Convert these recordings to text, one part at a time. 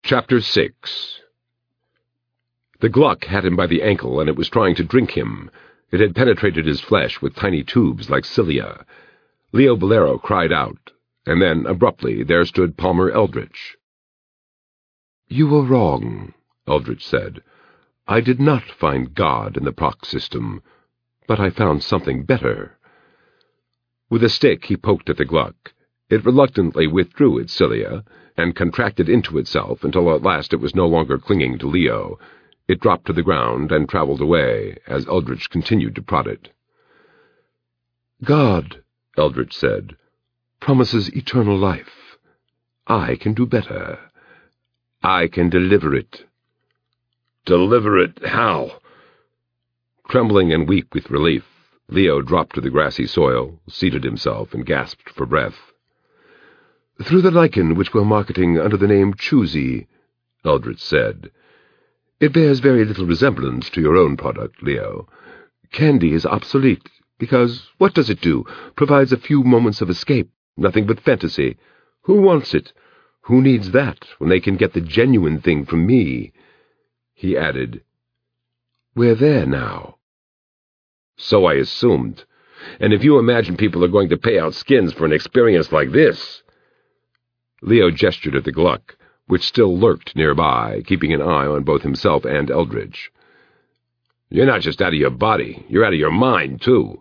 Chapter 6. The Gluck had him by the ankle, and it was trying to drink him. It had penetrated his flesh with tiny tubes like cilia. Leo Bolero cried out, and then, abruptly, there stood Palmer Eldritch. "You were wrong," Eldritch said. "I did not find God in the Prox system, but I found something better." With a stick he poked at the Gluck. It reluctantly withdrew its cilia, and contracted into itself until at last it was no longer clinging to Leo. It dropped to the ground and traveled away, as Eldritch continued to prod it. "God," Eldritch said, "promises eternal life. I can do better. I can deliver it." "Deliver it how?" Trembling and weak with relief, Leo dropped to the grassy soil, seated himself, and gasped for breath. "Through the lichen which we're marketing under the name Choosy," Eldritch said. "It bears very little resemblance to your own product, Leo. Candy is obsolete, because what does it do? Provides a few moments of escape, nothing but fantasy. Who wants it? Who needs that when they can get the genuine thing from me?" He added, "We're there now." "So I assumed. And if you imagine people are going to pay out skins for an experience like this—" Leo gestured at the Gluck, which still lurked nearby, keeping an eye on both himself and Eldritch. "You're not just out of your body, you're out of your mind, too."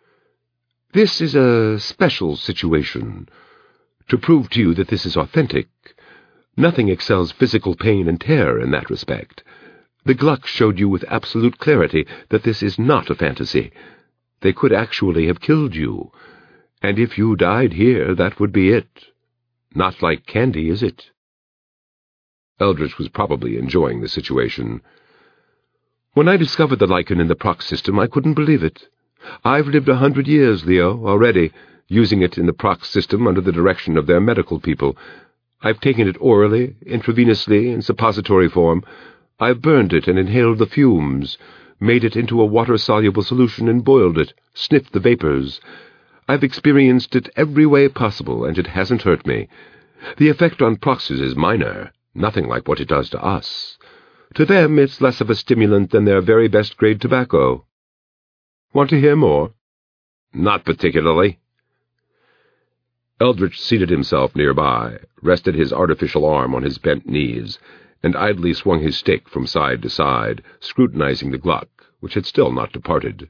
"This is a special situation. To prove to you that this is authentic, nothing excels physical pain and terror in that respect. The Gluck showed you with absolute clarity that this is not a fantasy. They could actually have killed you, and if you died here, that would be it. Not like candy, is it?" Eldritch was probably enjoying the situation. "When I discovered the lichen in the Prox system, I couldn't believe it. I've lived 100 years, Leo, already, using it in the Prox system under the direction of their medical people. I've taken it orally, intravenously, in suppository form. I've burned it and inhaled the fumes, made it into a water-soluble solution and boiled it, sniffed the vapors. I've experienced it every way possible, and it hasn't hurt me. The effect on Proxes is minor, nothing like what it does to us. To them, it's less of a stimulant than their very best-grade tobacco. Want to hear more?" "Not particularly." Eldritch seated himself nearby, rested his artificial arm on his bent knees, and idly swung his stick from side to side, scrutinizing the Gluck, which had still not departed.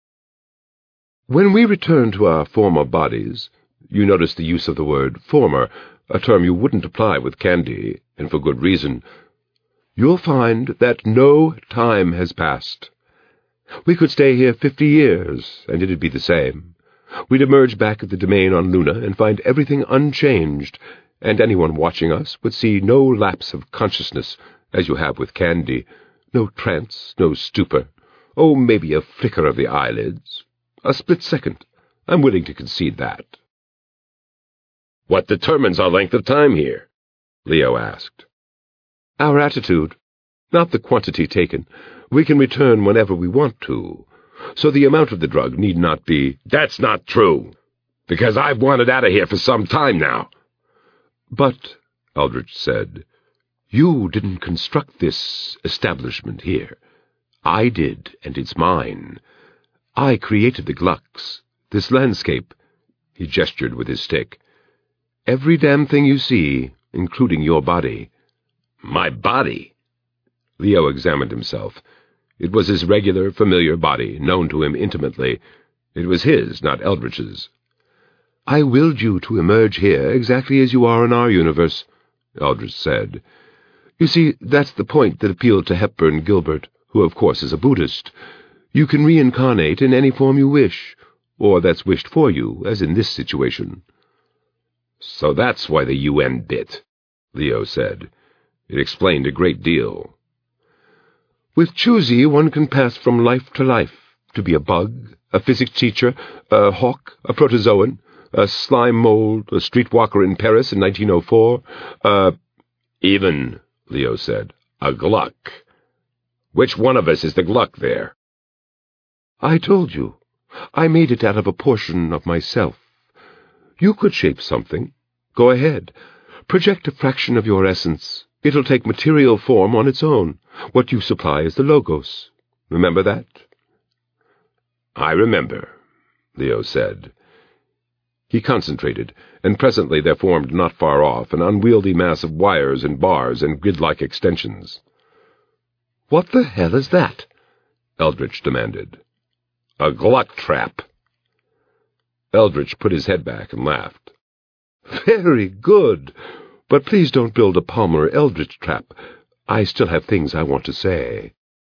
"When we return to our former bodies," you notice the use of the word former, a term you wouldn't apply with candy, and for good reason, "you'll find that no time has passed. We could stay here 50 years, and it'd be the same. We'd emerge back at the domain on Luna and find everything unchanged, and anyone watching us would see no lapse of consciousness, as you have with candy, no trance, no stupor. Oh, maybe a flicker of the eyelids. A split second. I'm willing to concede that." "What determines our length of time here?" Leo asked. "Our attitude, not the quantity taken. We can return whenever we want to, so the amount of the drug need not be—" "That's not true, because I've wanted out of here for some time now." "But," Eldritch said, "you didn't construct this establishment here. I did, and it's mine. I created the Glucks, this landscape." He gestured with his stick. "Every damn thing you see, including your body." "My body?" Leo examined himself. It was his regular, familiar body, known to him intimately. It was his, not Eldritch's. "I willed you to emerge here exactly as you are in our universe," Eldritch said. "You see, that's the point that appealed to Hepburn Gilbert, who of course is a Buddhist. You can reincarnate in any form you wish, or that's wished for you, as in this situation." "So that's why the UN bit," Leo said. It explained a great deal. "With Choosy, one can pass from life to life, to be a bug, a physics teacher, a hawk, a protozoan, a slime mold, a streetwalker in Paris in 1904, "Even," Leo said, "a Gluck. Which one of us is the Gluck there?" "I told you. I made it out of a portion of myself. You could shape something. Go ahead. Project a fraction of your essence. It'll take material form on its own. What you supply is the logos. Remember that?" "I remember," Leo said. He concentrated, and presently there formed not far off an unwieldy mass of wires and bars and grid-like extensions. "What the hell is that?" Eldritch demanded. "A Gluck trap." Eldritch put his head back and laughed. "Very good. But please don't build a Palmer Eldritch trap. I still have things I want to say."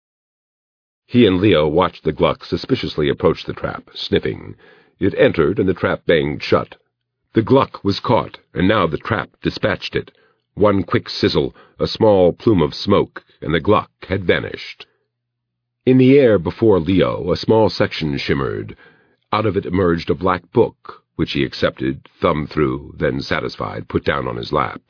He and Leo watched the Gluck suspiciously approach the trap, sniffing. It entered, and the trap banged shut. The Gluck was caught, and now the trap dispatched it. One quick sizzle, a small plume of smoke, and the Gluck had vanished. In the air before Leo, a small section shimmered. Out of it emerged a black book, which he accepted, thumbed through, then, satisfied, put down on his lap.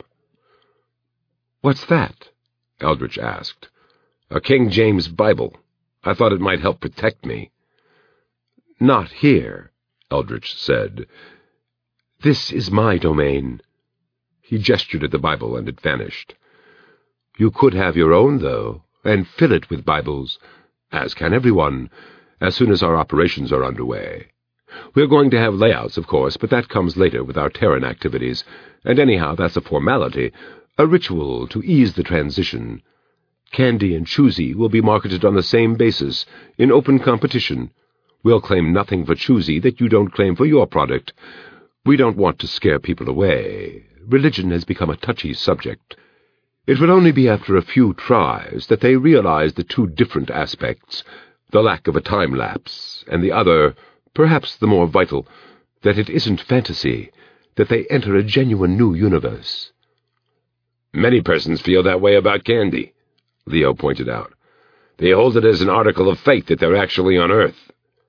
"What's that?" Eldritch asked. "A King James Bible. I thought it might help protect me." "Not here," Eldritch said. "This is my domain." He gestured at the Bible, and it vanished. "You could have your own, though, and fill it with Bibles, as can everyone, as soon as our operations are underway. We're going to have layouts, of course, but that comes later with our Terran activities, and anyhow that's a formality, a ritual to ease the transition. Candy and Choosy will be marketed on the same basis, in open competition. We'll claim nothing for Choosy that you don't claim for your product. We don't want to scare people away. Religion has become a touchy subject. It will only be after a few tries that they realize the two different aspects, the lack of a time lapse, and the other, perhaps the more vital, that it isn't fantasy, that they enter a genuine new universe." "Many persons feel that way about candy," Leo pointed out. "They hold it as an article of faith that they're actually on Earth."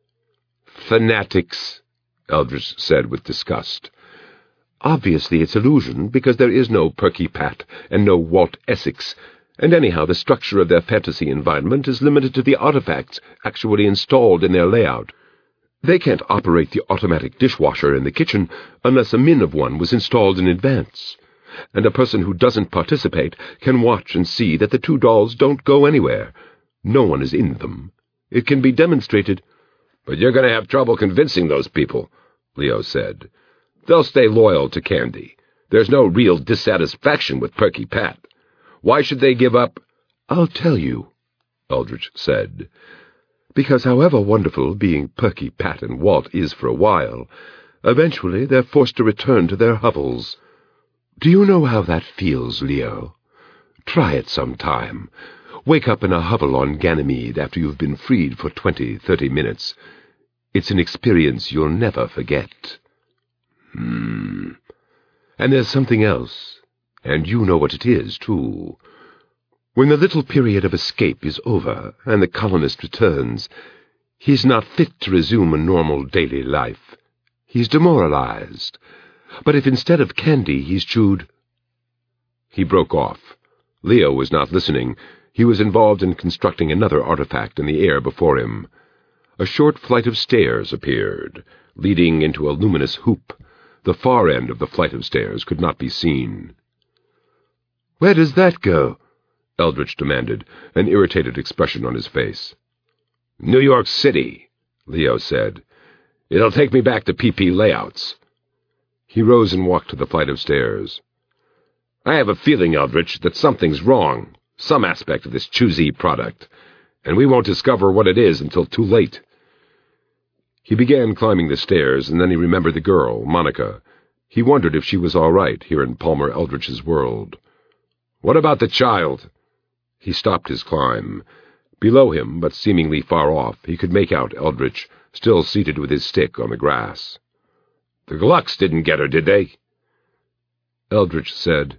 "Fanatics," Eldritch said with disgust. "Obviously it's illusion, because there is no Perky Pat and no Walt Essex, and anyhow the structure of their fantasy environment is limited to the artifacts actually installed in their layout. They can't operate the automatic dishwasher in the kitchen unless a min of one was installed in advance. And a person who doesn't participate can watch and see that the two dolls don't go anywhere. No one is in them. It can be demonstrated." "But you're going to have trouble convincing those people," Leo said. "They'll stay loyal to candy. There's no real dissatisfaction with Perky Pat. Why should they give up?" "I'll tell you," Eldritch said. "Because however wonderful being Perky Pat and Walt is for a while, eventually they're forced to return to their hovels. Do you know how that feels, Leo? Try it sometime. Wake up in a hovel on Ganymede after you've been freed for 20-30 minutes. It's an experience you'll never forget." And there's something else, and you know what it is, too. When the little period of escape is over and the colonist returns, he's not fit to resume a normal daily life. He's demoralized. But if instead of candy he's chewed— He broke off. Leo was not listening. He was involved in constructing another artifact in the air before him. A short flight of stairs appeared, leading into a luminous hoop. The far end of the flight of stairs could not be seen. "Where does that go?" Eldritch demanded, an irritated expression on his face. "New York City," Leo said. "It'll take me back to PP layouts." He rose and walked to the flight of stairs. "I have a feeling, Eldritch, that something's wrong, some aspect of this Choosy product, and we won't discover what it is until too late." He began climbing the stairs, and then he remembered the girl, Monica. He wondered if she was all right here in Palmer Eldritch's world. "What about the child?" He stopped his climb. Below him, but seemingly far off, he could make out Eldritch, still seated with his stick on the grass. "The Glucks didn't get her, did they?" Eldritch said,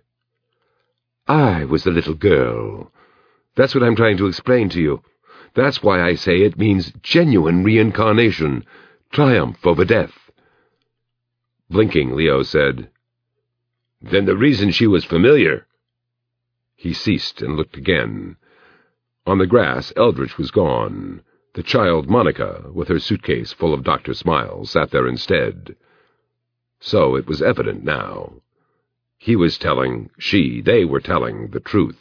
"I was the little girl. That's what I'm trying to explain to you. That's why I say it means genuine reincarnation, triumph over death." Blinking, Leo said, "Then the reason she was familiar—" He ceased and looked again. On the grass, Eldritch was gone. The child, Monica, with her suitcase full of Dr. Smiles, sat there instead. So it was evident now. They were telling the truth.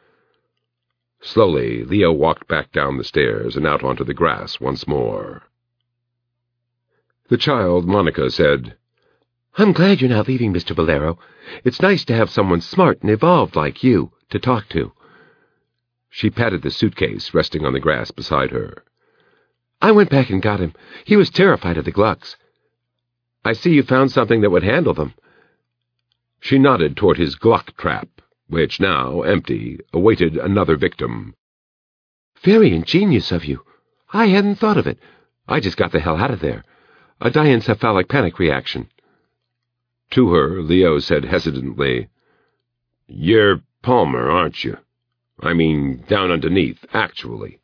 Slowly, Leo walked back down the stairs and out onto the grass once more. The child, Monica, said, "I'm glad you're not leaving, Mr. Bolero. It's nice to have someone smart and evolved like you to talk to." She patted the suitcase resting on the grass beside her. "I went back and got him. He was terrified of the Glucks. I see you found something that would handle them." She nodded toward his Gluck trap, which, now empty, awaited another victim. "Very ingenious of you. I hadn't thought of it. I just got the hell out of there. A diencephalic panic reaction." To her, Leo said hesitantly, "You're Palmer, aren't you? I mean, down underneath, actually."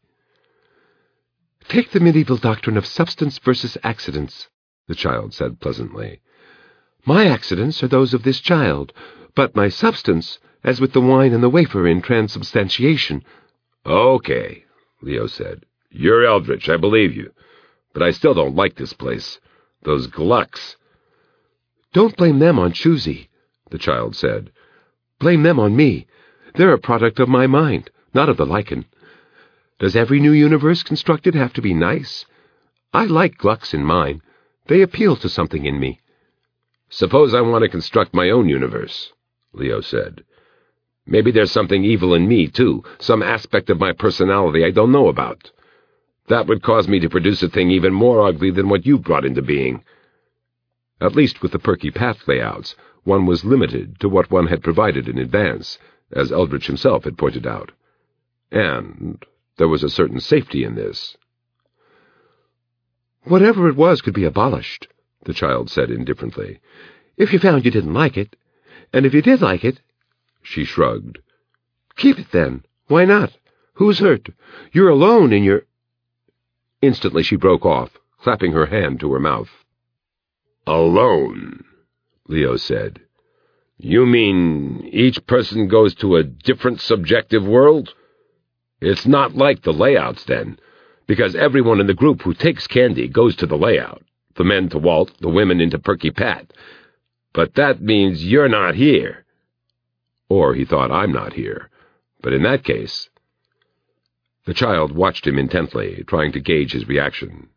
"Take the medieval doctrine of substance versus accidents," the child said pleasantly. "My accidents are those of this child, but my substance, as with the wine and the wafer in transubstantiation." "Okay," Leo said. "You're Eldritch, I believe you. But I still don't like this place. Those Glucks." "Don't blame them on Choozy," the child said. "Blame them on me. They're a product of my mind, not of the lichen. Does every new universe constructed have to be nice? I like Glucks in mine. They appeal to something in me." "Suppose I want to construct my own universe," Leo said. "Maybe there's something evil in me, too, some aspect of my personality I don't know about. That would cause me to produce a thing even more ugly than what you brought into being." At least with the Perky Pat layouts, one was limited to what one had provided in advance, as Eldritch himself had pointed out. And there was a certain safety in this. "Whatever it was could be abolished," the child said indifferently, "if you found you didn't like it. And if you did like it—" She shrugged. "Keep it then. Why not? Who's hurt? You're alone in your—" Instantly she broke off, clapping her hand to her mouth. "Alone," Leo said. "You mean each person goes to a different subjective world? It's not like the layouts, then, because everyone in the group who takes candy goes to the layout, the men to Walt, the women into Perky Pat. But that means you're not here." Or he thought, I'm not here. But in that case... The child watched him intently, trying to gauge his reaction.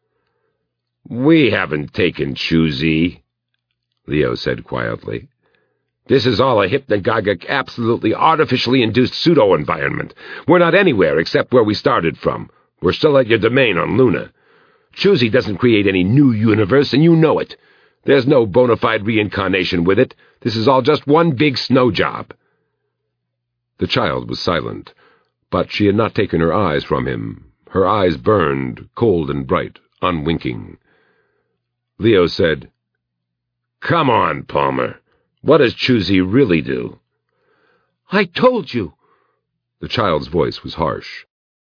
"We haven't taken Choozy," Leo said quietly. "This is all a hypnagogic, absolutely artificially induced pseudo-environment. We're not anywhere except where we started from. We're still at your domain on Luna. Choozy doesn't create any new universe, and you know it. There's no bona fide reincarnation with it. This is all just one big snow job." The child was silent, but she had not taken her eyes from him. Her eyes burned, cold and bright, unwinking. Leo said, "Come on, Palmer. What does Choozy really do?" "I told you!" The child's voice was harsh.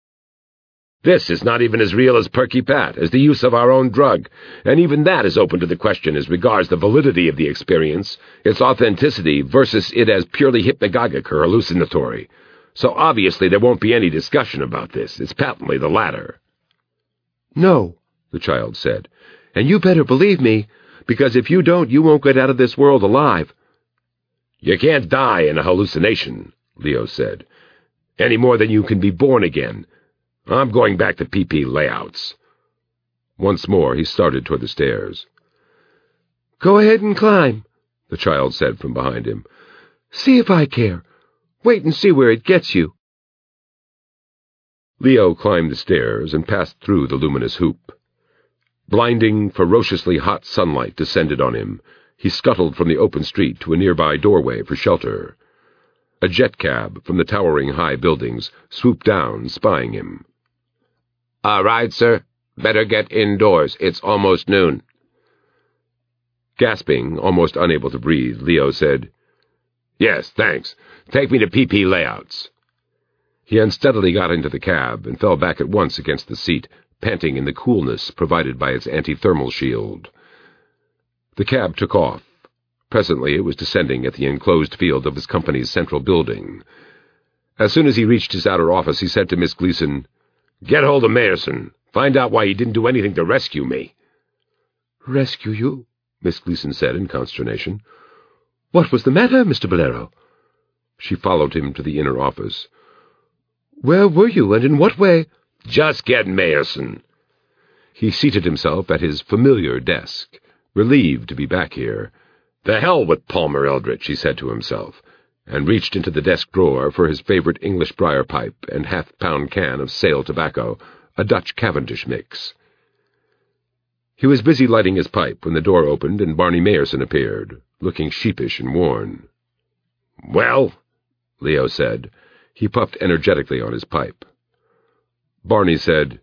"This is not even as real as Perky Pat, as the use of our own drug, and even that is open to the question as regards the validity of the experience, its authenticity versus it as purely hypnagogic or hallucinatory. So obviously there won't be any discussion about this. It's patently the latter." "No," the child said, "and you better believe me, because if you don't, you won't get out of this world alive." "You can't die in a hallucination," Leo said, "any more than you can be born again. I'm going back to PP layouts." Once more he started toward the stairs. "Go ahead and climb," the child said from behind him. "See if I care. Wait and see where it gets you." Leo climbed the stairs and passed through the luminous hoop. Blinding, ferociously hot sunlight descended on him. He scuttled from the open street to a nearby doorway for shelter. A jet cab from the towering high buildings swooped down, spying him. "Ride, sir? Better get indoors. It's almost noon." Gasping, almost unable to breathe, Leo said, "Yes, thanks. Take me to PP layouts." He unsteadily got into the cab and fell back at once against the seat, panting in the coolness provided by its anti-thermal shield. The cab took off. Presently it was descending at the enclosed field of his company's central building. As soon as he reached his outer office, he said to Miss Gleason, "Get hold of Mayerson. Find out why he didn't do anything to rescue me." "Rescue you?" Miss Gleason said in consternation. What was the matter, Mr. Bolero? She followed him to the inner office. Where were you, and in what way? Just get Mayerson. He seated himself at his familiar desk, relieved to be back here. The hell with Palmer Eldritch, he said to himself, and reached into the desk drawer for his favorite English briar pipe and half-pound can of Sale tobacco, a Dutch Cavendish mix. He was busy lighting his pipe when the door opened and Barney Mayerson appeared, looking sheepish and worn. Well, Leo said. He puffed energetically on his pipe. Barney said,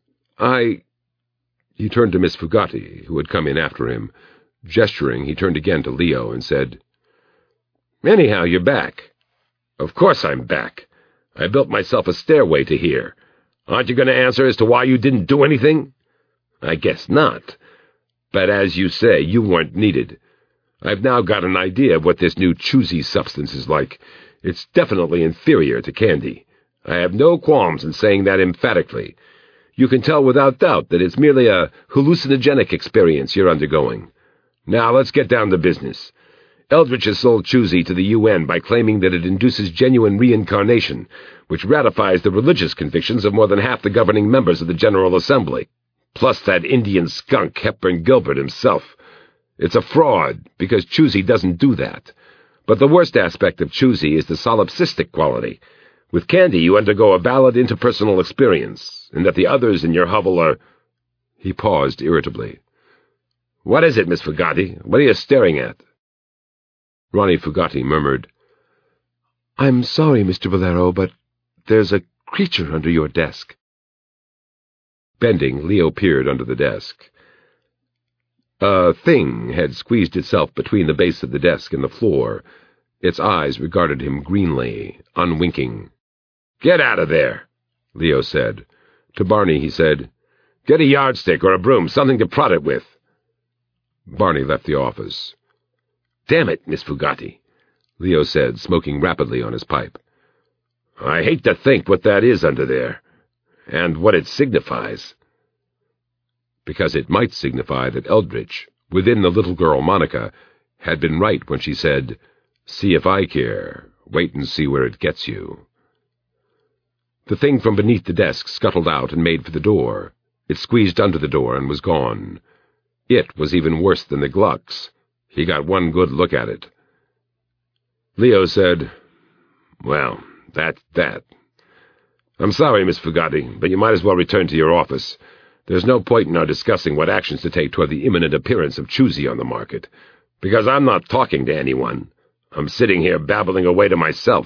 He turned to Miss Fugate, who had come in after him. Gesturing, he turned again to Leo and said, Anyhow, you're back. Of course I'm back. I built myself a stairway to here. Aren't you going to answer as to why you didn't do anything? I guess not. But as you say, you weren't needed. I've now got an idea of what this new choosy substance is like. It's definitely inferior to candy. I have no qualms in saying that emphatically. You can tell without doubt that it's merely a hallucinogenic experience you're undergoing. Now let's get down to business. Eldritch has sold Choosy to the UN by claiming that it induces genuine reincarnation, which ratifies the religious convictions of more than half the governing members of the General Assembly, plus that Indian skunk Hepburn Gilbert himself. It's a fraud, because Choosy doesn't do that. But the worst aspect of Choosy is the solipsistic quality. With candy, you undergo a valid interpersonal experience, and that the others in your hovel are... He paused irritably. What is it, Miss Fugate? What are you staring at? Ronnie Fugate murmured, I'm sorry, Mr. Bolero, but there's a creature under your desk. Bending, Leo peered under the desk. A thing had squeezed itself between the base of the desk and the floor. Its eyes regarded him greenly, unwinking. Get out of there, Leo said. To Barney he said, Get a yardstick or a broom, something to prod it with. Barney left the office. Damn it, Miss Fugate, Leo said, smoking rapidly on his pipe. I hate to think what that is under there, and what it signifies. Because it might signify that Eldritch, within the little girl Monica, had been right when she said, See if I care, wait and see where it gets you. The thing from beneath the desk scuttled out and made for the door. It squeezed under the door and was gone. It was even worse than the Glucks. He got one good look at it. Leo said, Well, that's that. I'm sorry, Miss Fugate, but you might as well return to your office. There's no point in our discussing what actions to take toward the imminent appearance of Choosy on the market, because I'm not talking to anyone. I'm sitting here babbling away to myself.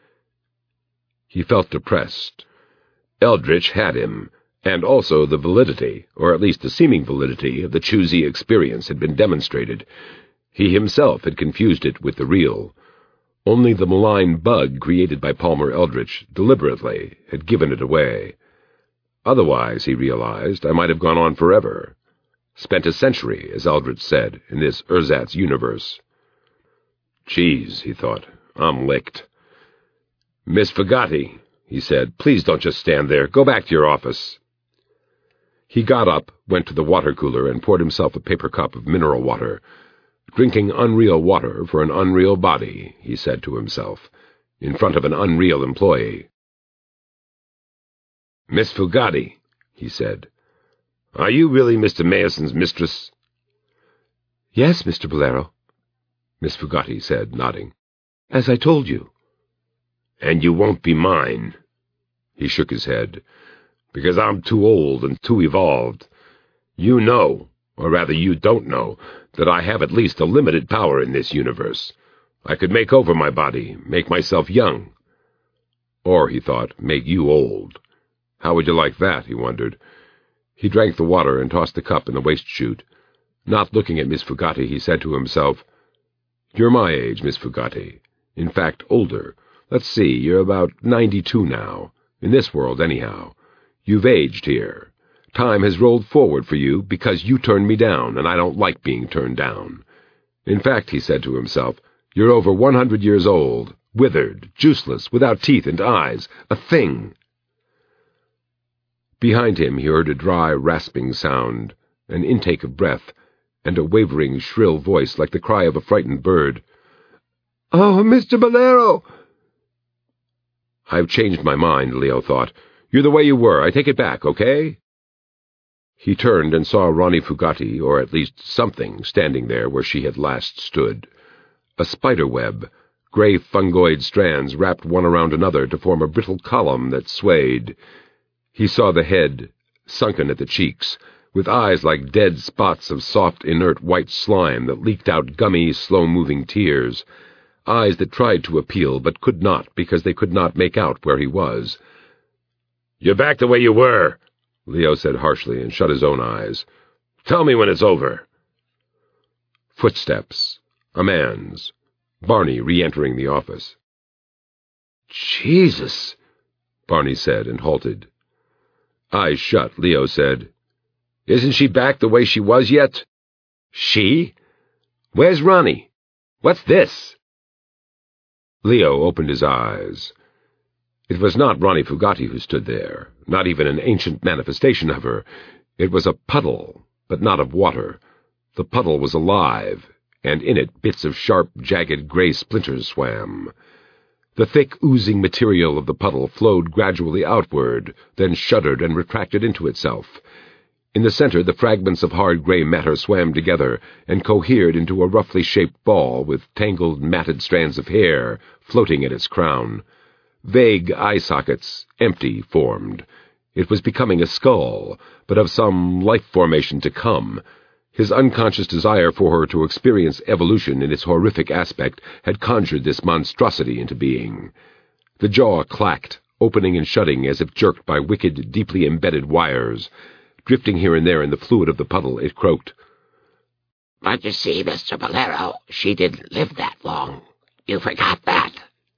He felt depressed. Eldritch had him, and also the validity, or at least the seeming validity, of the Choosy experience had been demonstrated. He himself had confused it with the real. Only the malign bug created by Palmer Eldritch, deliberately, had given it away. Otherwise, he realized, I might have gone on forever. Spent a century, as Eldritch said, in this ersatz universe. Geez, he thought, I'm licked. Miss Fugate, he said, please don't just stand there. Go back to your office. He got up, went to the water cooler, and poured himself a paper cup of mineral water. Drinking unreal water for an unreal body, he said to himself, in front of an unreal employee. Miss Fugate, he said, are you really Mr. Mayerson's mistress? Yes, Mr. Bolero, Miss Fugate said, nodding. As I told you. And you won't be mine. He shook his head. Because I'm too old and too evolved. You know, or rather you don't know, that I have at least a limited power in this universe. I could make over my body, make myself young. Or, he thought, make you old. How would you like that, he wondered. He drank the water and tossed the cup in the waste chute. Not looking at Miss Fugate, he said to himself, You're my age, Miss Fugate. In fact, older. Let's see, you're about 92 now. In this world, anyhow. You've aged here. Time has rolled forward for you because you turned me down, and I don't like being turned down. In fact, he said to himself, you're over 100 years old, withered, juiceless, without teeth and eyes, a thing. Behind him he heard a dry, rasping sound, an intake of breath, and a wavering, shrill voice like the cry of a frightened bird. "Oh, Mr. Bolero!" "I've changed my mind," Leo thought. "You're the way you were. I take it back, okay?" He turned and saw Ronnie Fugati, or at least something, standing there where she had last stood. A spider web, gray fungoid strands wrapped one around another to form a brittle column that swayed. He saw the head, sunken at the cheeks, with eyes like dead spots of soft, inert white slime that leaked out gummy, slow-moving tears. Eyes that tried to appeal but could not because they could not make out where he was. "You're back the way you were," Leo said harshly and shut his own eyes. "Tell me when it's over." Footsteps. A man's. Barney re-entering the office. "Jesus," Barney said and halted. Eyes shut, Leo said, "Isn't she back the way she was yet?" "She? Where's Ronnie? What's this?" Leo opened his eyes. It was not Ronnie Fugati who stood there, not even an ancient manifestation of her. It was a puddle, but not of water. The puddle was alive, and in it bits of sharp, jagged gray splinters swam. The thick, oozing material of the puddle flowed gradually outward, then shuddered and retracted into itself. In the center, the fragments of hard gray matter swam together and cohered into a roughly shaped ball with tangled, matted strands of hair floating at its crown. Vague eye sockets, empty, formed. It was becoming a skull, but of some life formation to come. His unconscious desire for her to experience evolution in its horrific aspect had conjured this monstrosity into being. The jaw clacked, opening and shutting as if jerked by wicked, deeply embedded wires. Drifting here and there in the fluid of the puddle, it croaked. "But you see, Mr. Bolero, she didn't live that long. You forgot that."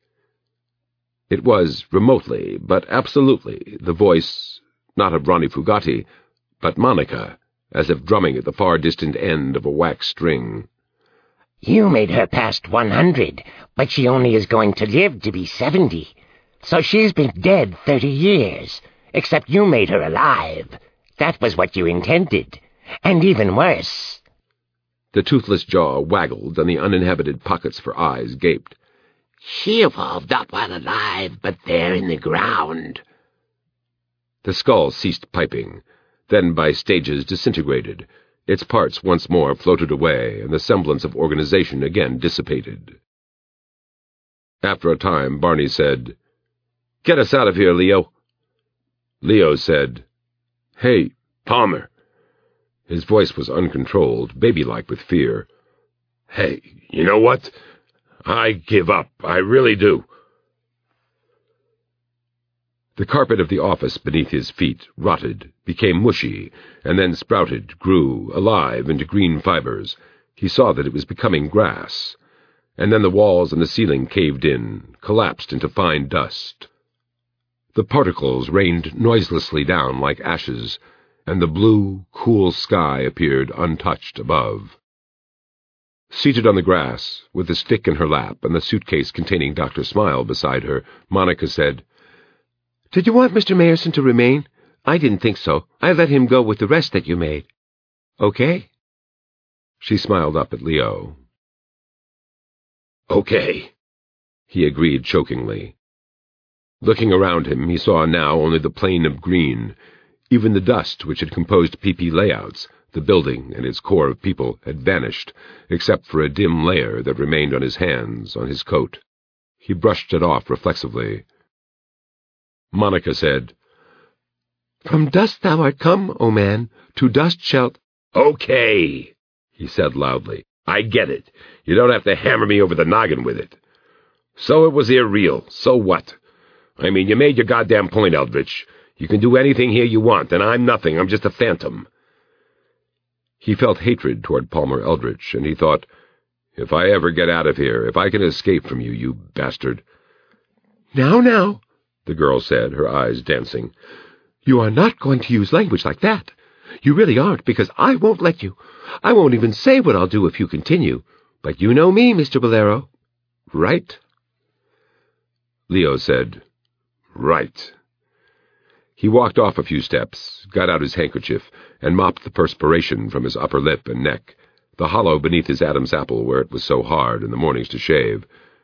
It was, remotely, but absolutely, the voice, not of Ronnie Fugati, but Monica, as if drumming at the far-distant end of a wax string. "You made her past 100, but she only is going to live to be 70. So she's been dead 30 years, except you made her alive. That was what you intended. And even worse." The toothless jaw waggled, and the uninhabited pockets for eyes gaped. "She evolved not while alive, but there in the ground." The skull ceased piping, then by stages disintegrated. Its parts once more floated away, and the semblance of organization again dissipated. After a time, Barney said, "Get us out of here, Leo." Leo said, "Hey, Palmer." His voice was uncontrolled, baby-like with fear. "Hey, you know what? I give up. I really do." The carpet of the office beneath his feet rotted, became mushy, and then sprouted, grew, alive, into green fibers. He saw that it was becoming grass. And then the walls and the ceiling caved in, collapsed into fine dust. The particles rained noiselessly down like ashes, and the blue, cool sky appeared untouched above. Seated on the grass, with the stick in her lap and the suitcase containing Dr. Smile beside her, Monica said, "Did you want Mr. Mayerson to remain? I didn't think so. I let him go with the rest that you made. Okay?" She smiled up at Leo. "Okay," he agreed chokingly. Looking around him, he saw now only the plain of green. Even the dust which had composed PP layouts, the building and its core of people, had vanished, except for a dim layer that remained on his hands, on his coat. He brushed it off reflexively. Monica said, "From dust thou art come, O man, to dust shalt—" "Okay," he said loudly. "I get it. You don't have to hammer me over the noggin with it. So it was irreal. So what? I mean, you made your goddamn point, Eldritch. You can do anything here you want, and I'm nothing. I'm just a phantom." He felt hatred toward Palmer Eldritch, and he thought, "If I ever get out of here, if I can escape from you, you bastard." Now, the girl said, her eyes dancing. "You are not going to use language like that. You really aren't, because I won't let you. I won't even say what I'll do if you continue. But you know me, Mr. Bolero. Right?" Leo said, "Right." He walked off a few steps, got out his handkerchief, and mopped the perspiration from his upper lip and neck, the hollow beneath his Adam's apple where it was so hard in the mornings to shave.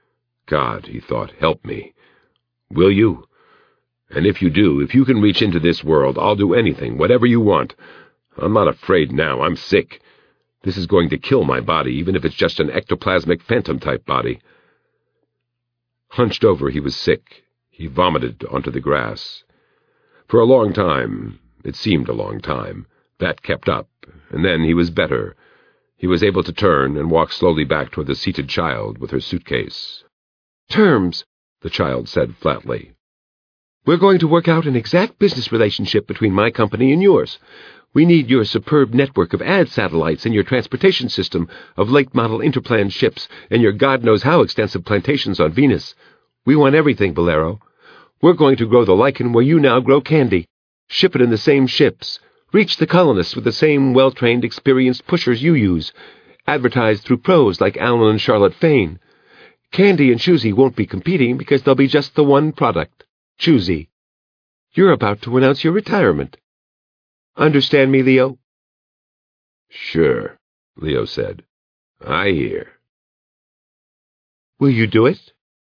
God, he thought, help me. Will you? And if you do, if you can reach into this world, I'll do anything, whatever you want. I'm not afraid now. I'm sick. This is going to kill my body, even if it's just an ectoplasmic phantom-type body. Hunched over, he was sick. He vomited onto the grass. For a long time, it seemed a long time, that kept up, and then he was better. He was able to turn and walk slowly back toward the seated child with her suitcase. Terms, the child said flatly. We're going to work out an exact business relationship between my company and yours. We need your superb network of ad satellites and your transportation system of late-model interplanned ships and your God-knows-how extensive plantations on Venus. We want everything, Bolero. We're going to grow the lichen where you now grow candy, ship it in the same ships, reach the colonists with the same well-trained, experienced pushers you use, advertise through pros like Alan and Charlotte Fane. Candy and Choosy won't be competing because there'll be just the one product, Choosy. You're about to announce your retirement. Understand me, Leo? Sure, Leo said. I hear. Will you do it?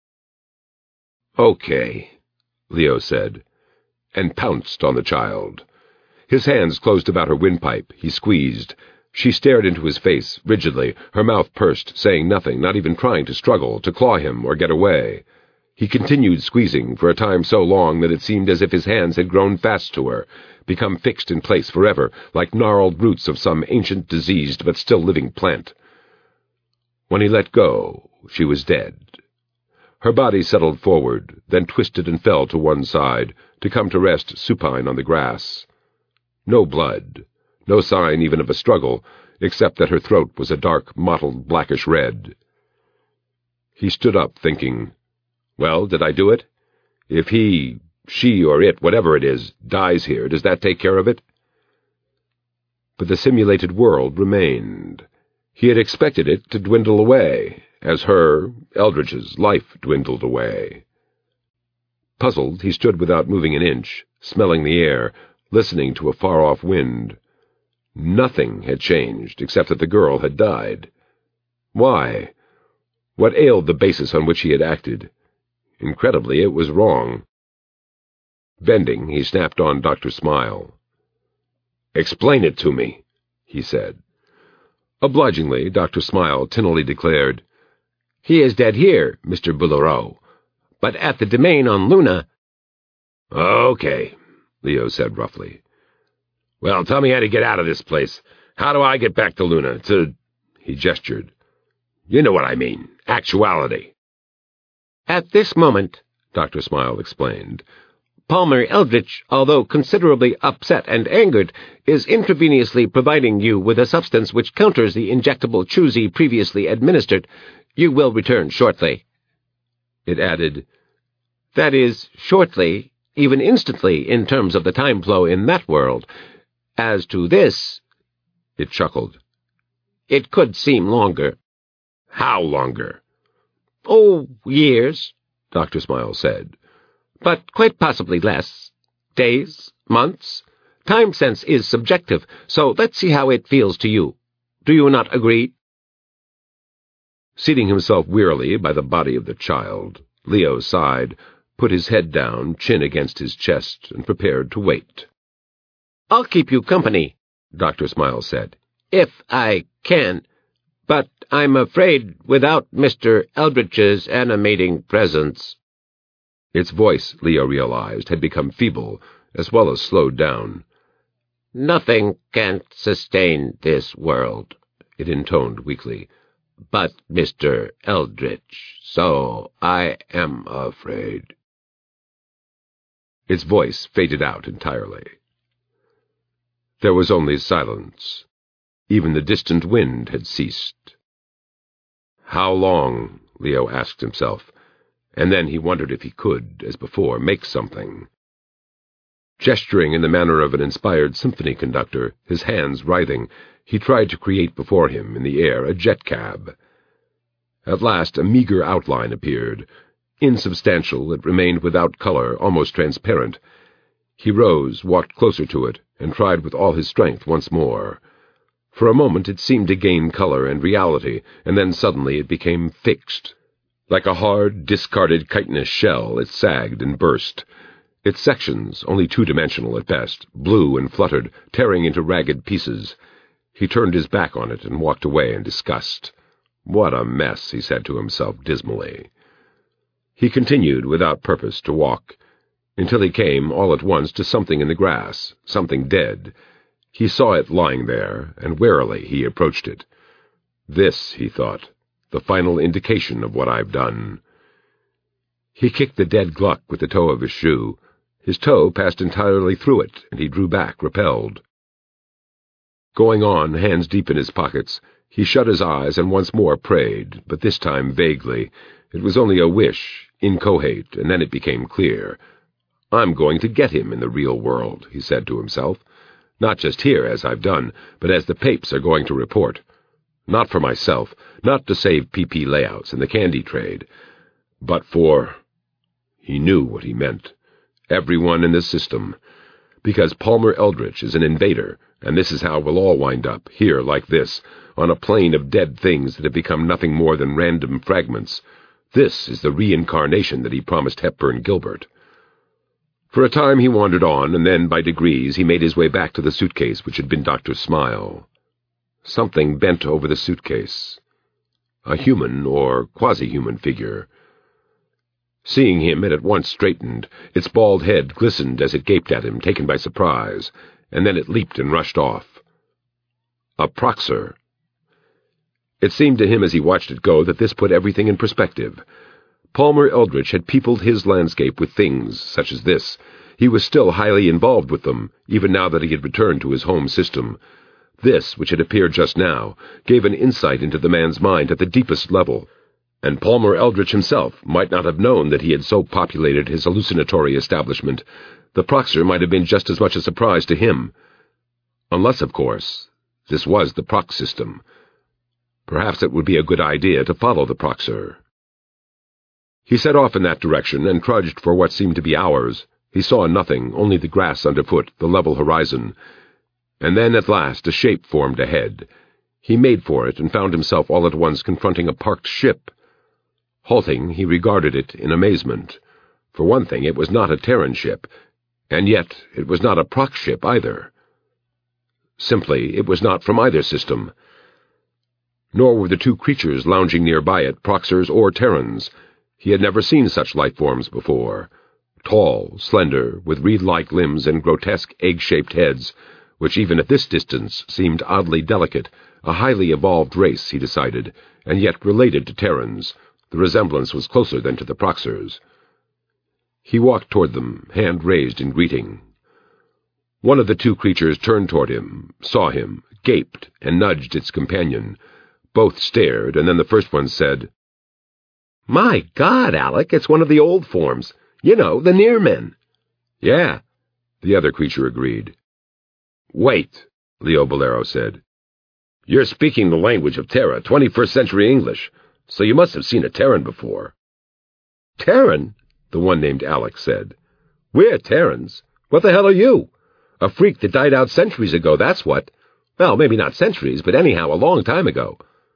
Okay, Leo said, and pounced on the child. His hands closed about her windpipe. He squeezed. She stared into his face, rigidly, her mouth pursed, saying nothing, not even trying to struggle, to claw him or get away. He continued squeezing for a time so long that it seemed as if his hands had grown fast to her, become fixed in place forever, like gnarled roots of some ancient, diseased, but still living plant. When he let go, she was dead. Her body settled forward, then twisted and fell to one side, to come to rest supine on the grass. No blood, no sign even of a struggle, except that her throat was a dark, mottled, blackish red. He stood up, thinking, well, did I do it? If he, she, or it, whatever it is, dies here, does that take care of it? But the simulated world remained. He had expected it to dwindle away, as her, Eldridge's, life dwindled away. Puzzled, he stood without moving an inch, smelling the air, listening to a far-off wind. Nothing had changed, except that the girl had died. Why? What ailed the basis on which he had acted? Incredibly, it was wrong. Bending, he snapped on Dr. Smile. "Explain it to me," he said. Obligingly, Dr. Smile tinnily declared, "He is dead here, Mr. Bolero, but at the domain on Luna—" "Okay," Leo said roughly. "Well, tell me how to get out of this place. How do I get back to Luna, to—" He gestured. "You know what I mean. Actuality." At this moment, Dr. Smile explained, Palmer Eldritch, although considerably upset and angered, is intravenously providing you with a substance which counters the injectable Choosy previously administered. You will return shortly. It added, "That is, shortly, even instantly, in terms of the time flow in that world. As to this—" It chuckled. "It could seem longer." "How longer?" "Oh, years," Dr. Smile said. "But quite possibly less. Days, months. Time sense is subjective, so let's see how it feels to you. Do you not agree?" Seating himself wearily by the body of the child, Leo sighed, put his head down, chin against his chest, and prepared to wait. "I'll keep you company," Dr. Smile said, "if I can. But I'm afraid without Mr. Eldritch's animating presence—" Its voice, Leo realized, had become feeble, as well as slowed down. "Nothing can sustain this world," it intoned weakly, "but Mr. Eldritch, so I am afraid." Its voice faded out entirely. There was only silence. Even the distant wind had ceased. How long? Leo asked himself, and then he wondered if he could, as before, make something. Gesturing in the manner of an inspired symphony conductor, his hands writhing, he tried to create before him, in the air, a jet cab. At last a meager outline appeared. Insubstantial, it remained without color, almost transparent. He rose, walked closer to it, and tried with all his strength once more. For a moment it seemed to gain color and reality, and then suddenly it became fixed. Like a hard, discarded chitinous shell, it sagged and burst. Its sections, only two-dimensional at best, blew and fluttered, tearing into ragged pieces. He turned his back on it and walked away in disgust. What a mess, he said to himself dismally. He continued, without purpose, to walk, until he came, all at once, to something in the grass, something dead. He saw it lying there, and warily he approached it. This, he thought, the final indication of what I've done. He kicked the dead Gluck with the toe of his shoe. His toe passed entirely through it, and he drew back, repelled. Going on, hands deep in his pockets, he shut his eyes and once more prayed, but this time vaguely. It was only a wish, inchoate, and then it became clear. I'm going to get him in the real world, he said to himself. Not just here, as I've done, but as the papes are going to report. Not for myself, not to save PP layouts and the candy trade, but for... He knew what he meant. Everyone in the system. Because Palmer Eldritch is an invader, and this is how we'll all wind up, here like this, on a plane of dead things that have become nothing more than random fragments. This is the reincarnation that he promised Hepburn Gilbert. For a time he wandered on, and then, by degrees, he made his way back to the suitcase which had been Dr. Smile. Something bent over the suitcase. A human or quasi-human figure. Seeing him, it at once straightened. Its bald head glistened as it gaped at him, taken by surprise, and then it leaped and rushed off. A Proxer. It seemed to him as he watched it go that this put everything in perspective. Palmer Eldritch had peopled his landscape with things such as this. He was still highly involved with them, even now that he had returned to his home system. This, which had appeared just now, gave an insight into the man's mind at the deepest level, and Palmer Eldritch himself might not have known that he had so populated his hallucinatory establishment. The Proxer might have been just as much a surprise to him. Unless, of course, this was the Prox system. Perhaps it would be a good idea to follow the Proxer. He set off in that direction and trudged for what seemed to be hours. He saw nothing, only the grass underfoot, the level horizon. And then, at last, a shape formed ahead. He made for it and found himself all at once confronting a parked ship. Halting, he regarded it in amazement. For one thing, it was not a Terran ship, and yet it was not a Prox ship either. Simply, it was not from either system. Nor were the two creatures lounging nearby it Proxers or Terrans. He had never seen such life-forms before. Tall, slender, with reed-like limbs and grotesque egg-shaped heads, which even at this distance seemed oddly delicate, a highly evolved race, he decided, and yet related to Terrans. The resemblance was closer than to the Proxers. He walked toward them, hand raised in greeting. One of the two creatures turned toward him, saw him, gaped, and nudged its companion. Both stared, and then the first one said, "My God, Alec, it's one of the old forms. You know, the Near-Men." "Yeah," the other creature agreed. "Wait," Leo Bolero said. "You're speaking the language of Terra, 21st century English, so you must have seen a Terran before." "Terran?" the one named Alex said. "We're Terrans. What the hell are you? A freak that died out centuries ago, that's what. Well, maybe not centuries, but anyhow a long time ago."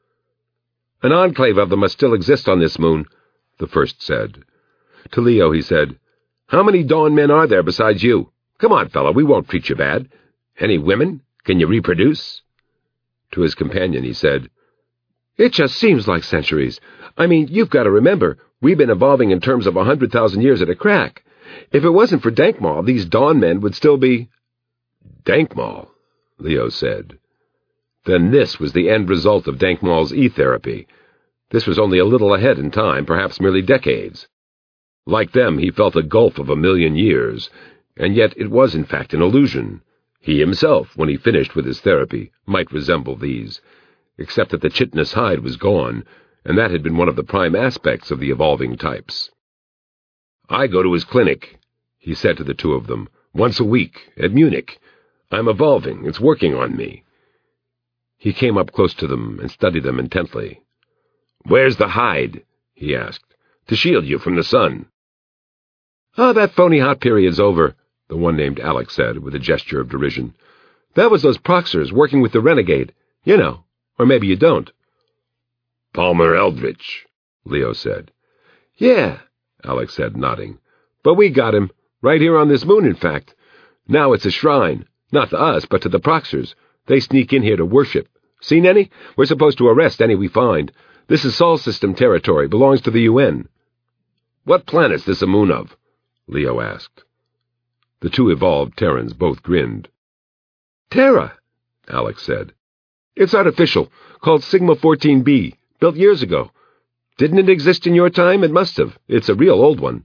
"An enclave of them must still exist on this moon," the first said. To Leo he said, "How many Dawn men are there besides you? Come on, fella, we won't treat you bad. Any women? Can you reproduce?" To his companion he said, "It just seems like centuries. I mean, you've got to remember, we've been evolving in terms of 100,000 years at a crack. If it wasn't for Dankmal, these Dawn men would still be—" "Dankmal," Leo said. Then this was the end result of Dankmal's E-therapy. This was only a little ahead in time, perhaps merely decades. Like them, he felt a gulf of 1,000,000 years, and yet it was in fact an illusion. He himself, when he finished with his therapy, might resemble these, except that the chitinous hide was gone, and that had been one of the prime aspects of the evolving types. "I go to his clinic," he said to the two of them, "once a week, at Munich. I'm evolving. It's working on me." He came up close to them and studied them intently. "Where's the hide?" he asked, "to shield you from the sun?" "Oh, that phony hot period's over," the one named Alex said, with a gesture of derision. "That was those Proxers working with the Renegade. You know, or maybe you don't." "Palmer Eldritch," Leo said. Yeah, Alex said, nodding. But we got him. Right here on this moon, in fact. Now it's a shrine. Not to us, but to the Proxers. They sneak in here to worship. Seen any? We're supposed to arrest any we find. This is Sol System territory. Belongs to the UN. What planet's this a moon of? Leo asked. The two evolved Terrans both grinned. Terra, Alex said. It's artificial, called Sigma-14b, built years ago. Didn't it exist in your time? It must have. It's a real old one.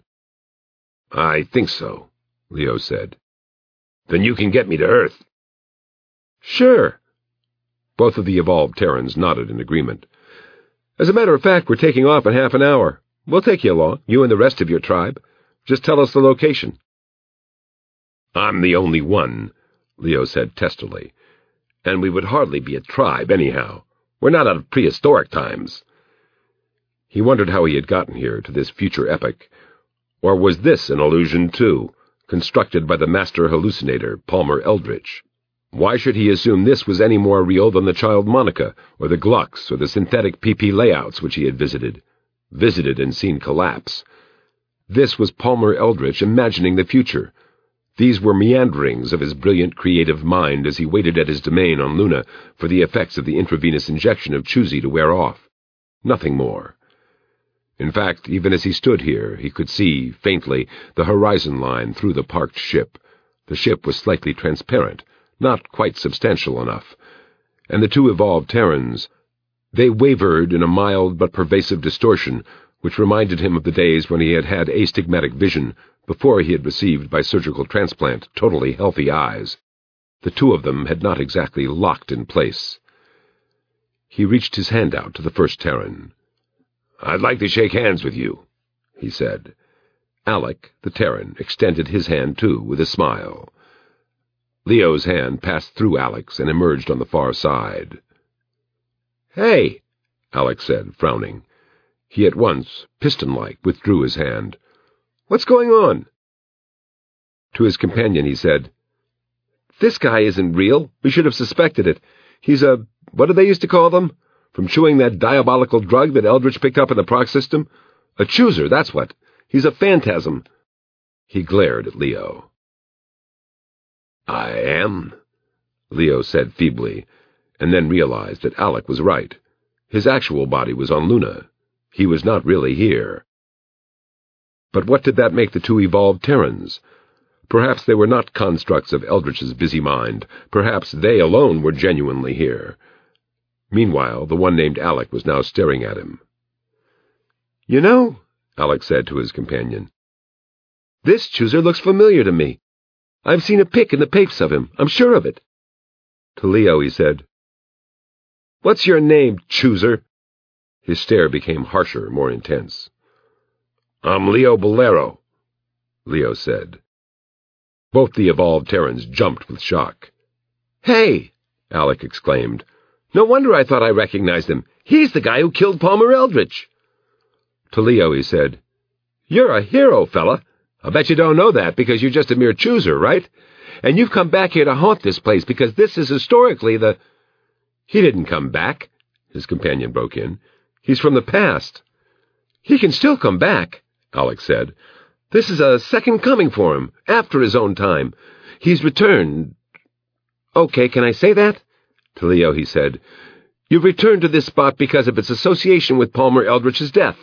I think so, Leo said. Then you can get me to Earth. Sure. Both of the evolved Terrans nodded in agreement. As a matter of fact, we're taking off in half an hour. We'll take you along, you and the rest of your tribe. Just tell us the location. I'm the only one, Leo said testily. And we would hardly be a tribe anyhow. We're not out of prehistoric times. He wondered how he had gotten here to this future epoch. Or was this an illusion, too, constructed by the master hallucinator, Palmer Eldritch? Why should he assume this was any more real than the child Monica, or the Glucks, or the synthetic PP layouts which he had visited and seen collapse? This was Palmer Eldritch imagining the future. These were meanderings of his brilliant creative mind as he waited at his domain on Luna for the effects of the intravenous injection of Chuzi to wear off. Nothing more. In fact, even as he stood here, he could see, faintly, the horizon line through the parked ship. The ship was slightly transparent, not quite substantial enough, and the two evolved Terrans, they wavered in a mild but pervasive distortion which reminded him of the days when he had had astigmatic vision before he had received by surgical transplant totally healthy eyes. The two of them had not exactly locked in place. He reached his hand out to the first Terran. I'd like to shake hands with you, he said. Alec, the Terran, extended his hand too, with a smile. Leo's hand passed through Alec's and emerged on the far side. Hey, Alec said, frowning. He at once, piston-like, withdrew his hand. What's going on? To his companion he said, This guy isn't real. We should have suspected it. He's a, what do they used to call them? From chewing that diabolical drug that Eldritch picked up in the Prox system? A chooser, that's what. He's a phantasm. He glared at Leo. I am, Leo said feebly, and then realized that Alec was right. His actual body was on Luna. He was not really here. But what did that make the two evolved Terrans? Perhaps they were not constructs of Eldritch's busy mind. Perhaps they alone were genuinely here. Meanwhile, the one named Alec was now staring at him. You know, Alec said to his companion, this chooser looks familiar to me. I've seen a pic in the papes of him. I'm sure of it. To Leo he said, What's your name, chooser? His stare became harsher, more intense. I'm Leo Bolero, Leo said. Both the evolved Terrans jumped with shock. Hey, Alec exclaimed. No wonder I thought I recognized him. He's the guy who killed Palmer Eldritch. To Leo he said, You're a hero, fella. I bet you don't know that because you're just a mere chooser, right? And you've come back here to haunt this place because this is historically the... He didn't come back, his companion broke in. He's from the past. He can still come back, Alec said. This is a second coming for him, after his own time. He's returned. Okay, can I say that? To Leo he said, You've returned to this spot because of its association with Palmer Eldritch's death.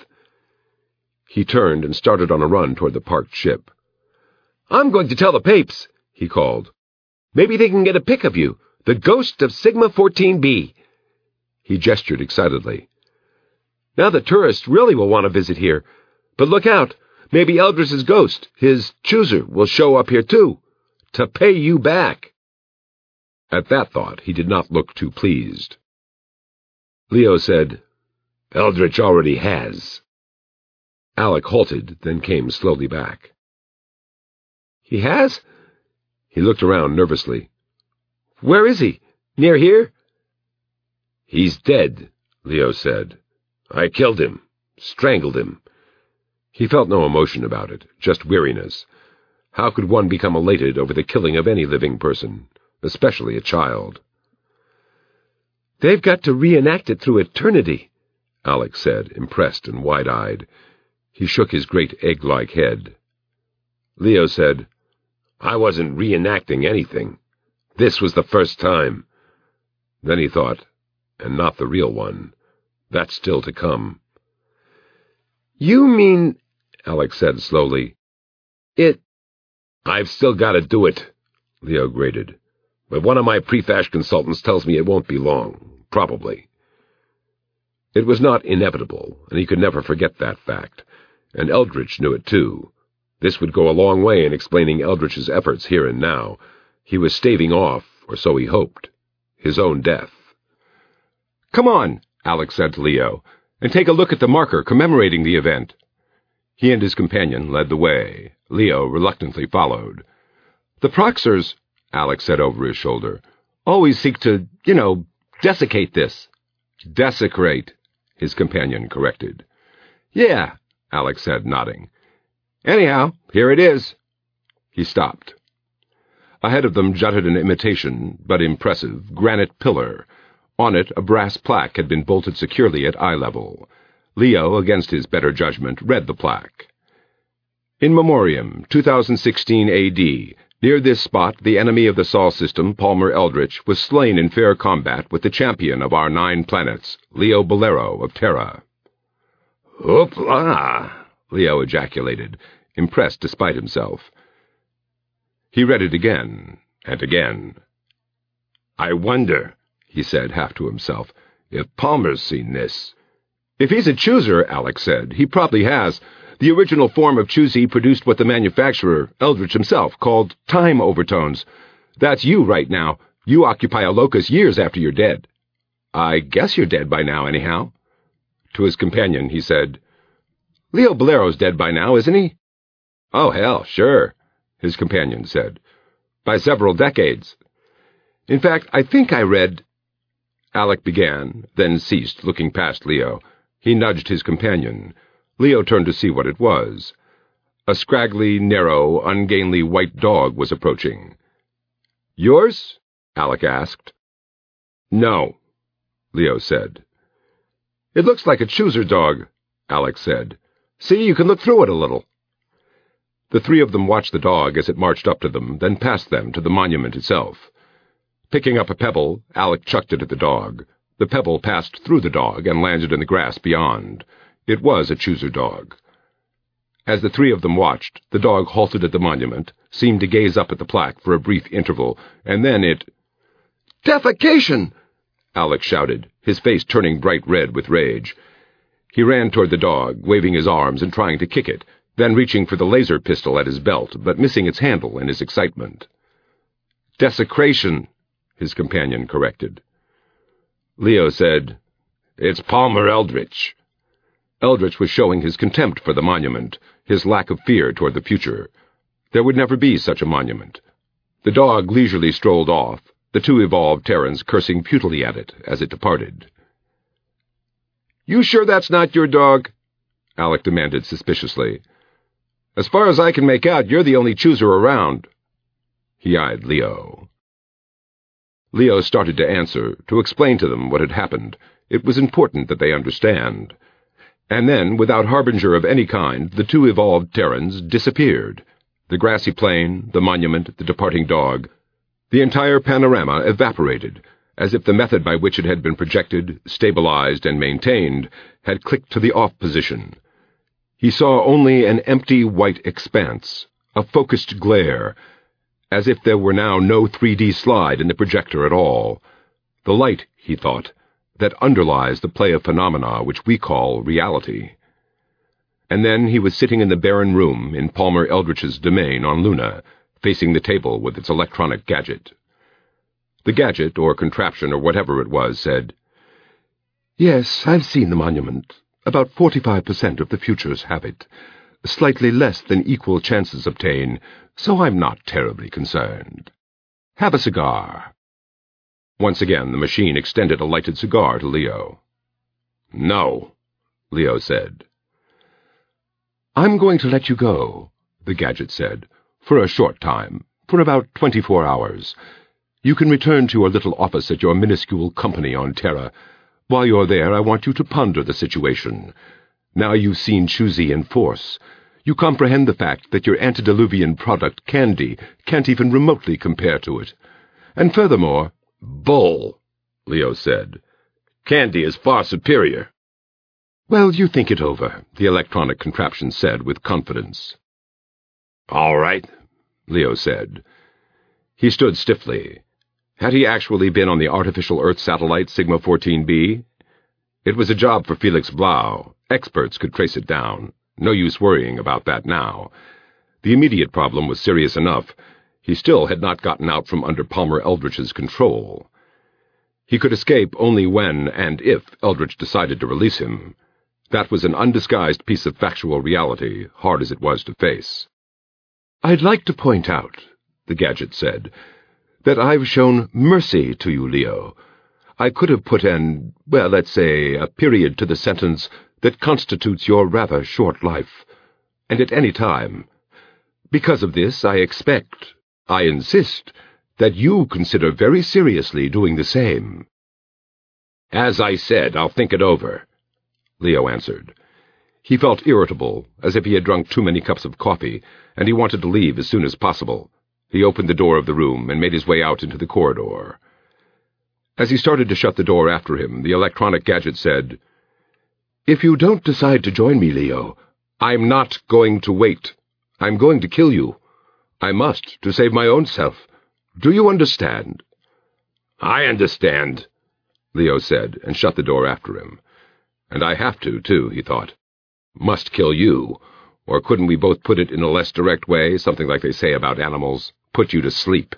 He turned and started on a run toward the parked ship. I'm going to tell the papes, he called. Maybe they can get a pic of you, the ghost of Sigma-14b. He gestured excitedly. Now the tourists really will want to visit here. But look out, maybe Eldritch's ghost, his chooser, will show up here too, to pay you back. At that thought, he did not look too pleased. Leo said, Eldritch already has. Alec halted, then came slowly back. He has? He looked around nervously. Where is he? Near here? He's dead, Leo said. I killed him, strangled him. He felt no emotion about it, just weariness. How could one become elated over the killing of any living person, especially a child? They've got to reenact it through eternity, Alec said, impressed and wide-eyed. He shook his great egg-like head. Leo said, "I wasn't reenacting anything. This was the first time." Then he thought, "And not the real one. That's still to come." "You mean," Alex said slowly, "I've still got to do it," Leo grated. "But one of my prefash consultants tells me it won't be long. Probably." It was not inevitable, and he could never forget that fact. And Eldritch knew it too. This would go a long way in explaining Eldritch's efforts here and now. He was staving off, or so he hoped, his own death. "Come on," Alex said to Leo, "and take a look at the marker commemorating the event." He and his companion led the way. Leo reluctantly followed. "The Proxers," Alex said over his shoulder, "always seek to, desiccate this." "Desecrate," his companion corrected. "Yeah," Alex said, nodding. "Anyhow, here it is." He stopped. Ahead of them jutted an imitation, but impressive, granite pillar. On it, a brass plaque had been bolted securely at eye level. Leo, against his better judgment, read the plaque. "In Memoriam, 2016 A.D., near this spot the enemy of the Sol system, Palmer Eldritch, was slain in fair combat with the champion of our 9 planets, Leo Bolero of Terra." "Hoopla!" Leo ejaculated, impressed despite himself. He read it again, and again. "I wonder," he said, half to himself, "if Palmer's seen this." "If he's a chooser," Alex said, "he probably has. The original form of choosy produced what the manufacturer, Eldritch himself, called time overtones. That's you right now. You occupy a locus years after you're dead." "I guess you're dead by now, anyhow." To his companion, he said, "Leo Bolero's dead by now, isn't he?" "Oh, hell, sure," his companion said. "By several decades. In fact, I think I read—" Alec began, then ceased, looking past Leo. He nudged his companion. Leo turned to see what it was. A scraggly, narrow, ungainly white dog was approaching. "Yours?" Alec asked. "No," Leo said. "It looks like a chooser dog," Alec said. "See, you can look through it a little." The 3 of them watched the dog as it marched up to them, then past them to the monument itself. Picking up a pebble, Alec chucked it at the dog. The pebble passed through the dog and landed in the grass beyond. It was a chooser dog. As the 3 of them watched, the dog halted at the monument, seemed to gaze up at the plaque for a brief interval, and then it— "Defecation!" Alec shouted, his face turning bright red with rage. He ran toward the dog, waving his arms and trying to kick it, then reaching for the laser pistol at his belt, but missing its handle in his excitement. "Desecration," his companion corrected. Leo said, "It's Palmer Eldritch." Eldritch was showing his contempt for the monument, his lack of fear toward the future. There would never be such a monument. The dog leisurely strolled off, the 2 evolved Terrans cursing futilely at it as it departed. "You sure that's not your dog?" Alec demanded suspiciously. "As far as I can make out, you're the only chooser around." He eyed Leo. Leo started to answer, to explain to them what had happened. It was important that they understand. And then, without harbinger of any kind, the 2 evolved Terrans disappeared. The grassy plain, the monument, the departing dog, the entire panorama evaporated, as if the method by which it had been projected, stabilized, and maintained had clicked to the off position. He saw only an empty white expanse, a focused glare, as if there were now no 3D slide in the projector at all. The light, he thought, that underlies the play of phenomena which we call reality. And then he was sitting in the barren room in Palmer Eldritch's domain on Luna, facing the table with its electronic gadget. The gadget, or contraption, or whatever it was, said, "Yes, I've seen the monument. About 45% of the futures have it. Slightly less than equal chances obtain, so I'm not terribly concerned. Have a cigar." Once again the machine extended a lighted cigar to Leo. "No," Leo said. "I'm going to let you go," the gadget said, "for a short time, for about 24 hours. You can return to your little office at your minuscule company on Terra. While you're there, I want you to ponder the situation. Now you've seen Chuzi in force. You comprehend the fact that your antediluvian product, Candy, can't even remotely compare to it. And furthermore— Bull, Leo said. Candy is far superior. Well, you think it over, the electronic contraption said with confidence. All right, Leo said. He stood stiffly. Had he actually been on the artificial Earth satellite Sigma-14B? It was a job for Felix Blau. Experts could trace it down. No use worrying about that now. The immediate problem was serious enough. He still had not gotten out from under Palmer Eldritch's control. He could escape only when and if Eldritch decided to release him. That was an undisguised piece of factual reality, hard as it was to face. "I'd like to point out," the gadget said, "that I've shown mercy to you, Leo. I could have put let's say, a period to the sentence that constitutes your rather short life, and at any time. Because of this, I insist, that you consider very seriously doing the same." "As I said, I'll think it over," Leo answered. He felt irritable, as if he had drunk too many cups of coffee, and he wanted to leave as soon as possible. He opened the door of the room and made his way out into the corridor. As he started to shut the door after him, the electronic gadget said, "If you don't decide to join me, Leo, I'm not going to wait. I'm going to kill you. I must, to save my own self. Do you understand?" "I understand," Leo said, and shut the door after him. "And I have to, too," he thought. "Must kill you. Or couldn't we both put it in a less direct way, something like they say about animals, put you to sleep?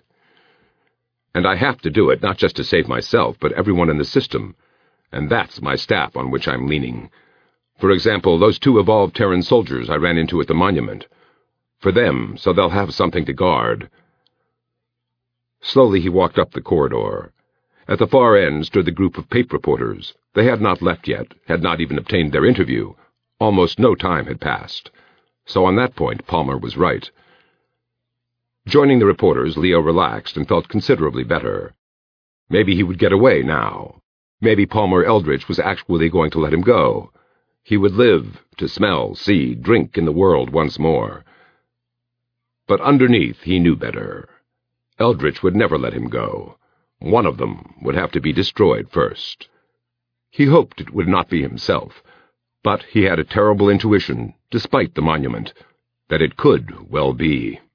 And I have to do it, not just to save myself, but everyone in the system. And that's my staff on which I'm leaning. For example, those 2 evolved Terran soldiers I ran into at the monument. For them, so they'll have something to guard." Slowly he walked up the corridor. At the far end stood the group of PAPE reporters. They had not left yet, had not even obtained their interview. Almost no time had passed. So on that point, Palmer was right. Joining the reporters, Leo relaxed and felt considerably better. Maybe he would get away now. Maybe Palmer Eldritch was actually going to let him go. He would live to smell, see, drink in the world once more. But underneath, he knew better. Eldritch would never let him go. One of them would have to be destroyed first. He hoped it would not be himself, but he had a terrible intuition, despite the monument, that it could well be.